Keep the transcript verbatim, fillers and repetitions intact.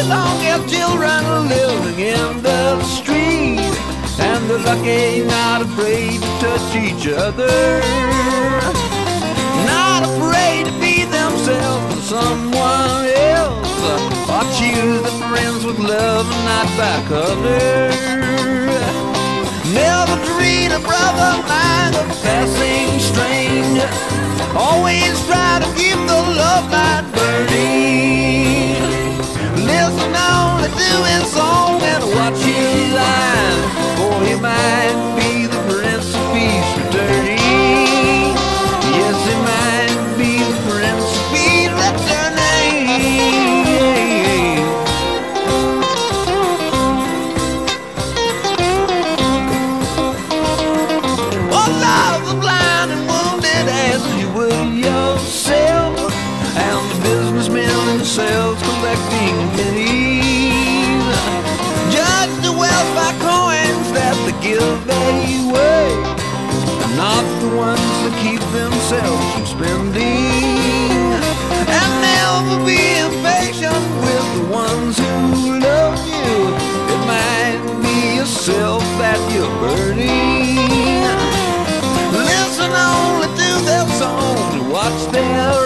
don't get children living in the street, and they're lucky, not afraid to touch each other, not afraid to be themselves and someone else, or choose their friends with love and not by color. Never treat a brother like a passing stranger, always try to keep the love light burning. Listen only to his song and watch his eyes, for he might be the Prince of Peace returning. Yes, he might be the Prince of Peace returning. Oh, love the blind and wounded as you would yourself, and the businessmen themselves collecting pennies. Judge the wealth by coins that they give away, and not the ones that keep themselves from spending. And never be impatient with the ones who love you. It might be yourself that you're burning. Listen only to their songs and watch their